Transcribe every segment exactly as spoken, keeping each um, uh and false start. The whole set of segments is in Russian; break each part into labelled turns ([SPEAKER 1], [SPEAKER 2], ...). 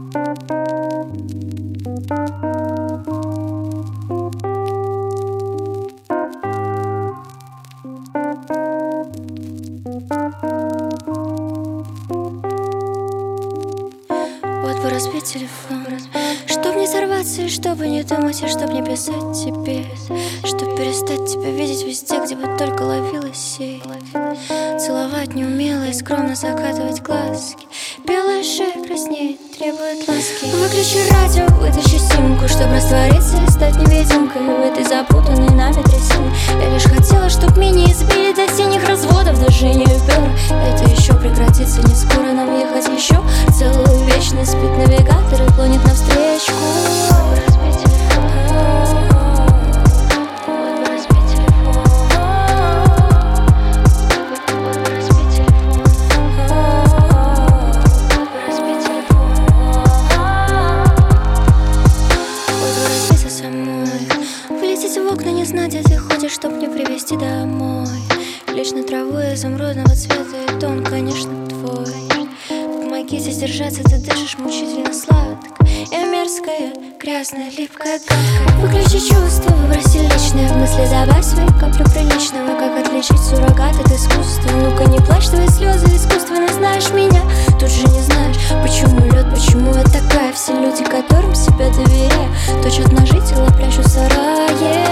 [SPEAKER 1] Вот бы разбить телефон, чтоб не сорваться и чтобы не думать, и чтоб не писать тебе, чтоб перестать тебя видеть везде, где бы только ловилась сеть. Целовать неумело и скромно закатывать глазки. Белая шея краснеет, требует ласки. Выключи радио, вытащи симку, чтоб раствориться и стать невидимкой в этой запутанной нами трясине. Я лишь хотела, чтоб меня избили до синих разводов, даже не пёр. Это еще прекратится не скоро, нам ехать еще целую вечность. Спит навигатор и клонит навстречу. В окна не знать, где ты ходишь, чтоб не привезти домой. Лечь на траву изумрудного цвета, и тон, конечно, твой. Помоги тебе сдержаться, ты дышишь мучительно сладко. Я мерзкая, грязная, липкая, гадкая. Выключи чувства, выброси личное в мысли, добавь свои капли приличного. Как отличить суррогат от искусства? Ну-ка не плачь, твои слезы искусственно. Знаешь меня, тут же не знаешь, почему лед, почему я такая. Все люди, которым себя доверяю, точат ножи, тела прячут в сарае.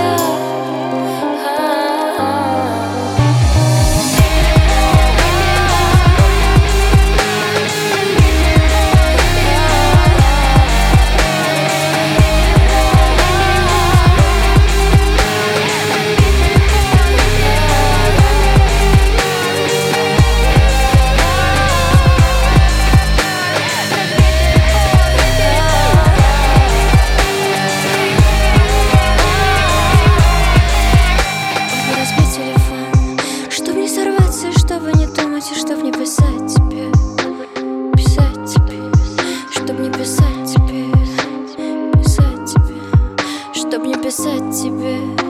[SPEAKER 1] Чтобы не думать и чтоб не писать тебе, писать тебе, чтоб не писать тебе, писать тебе, чтоб не писать тебе.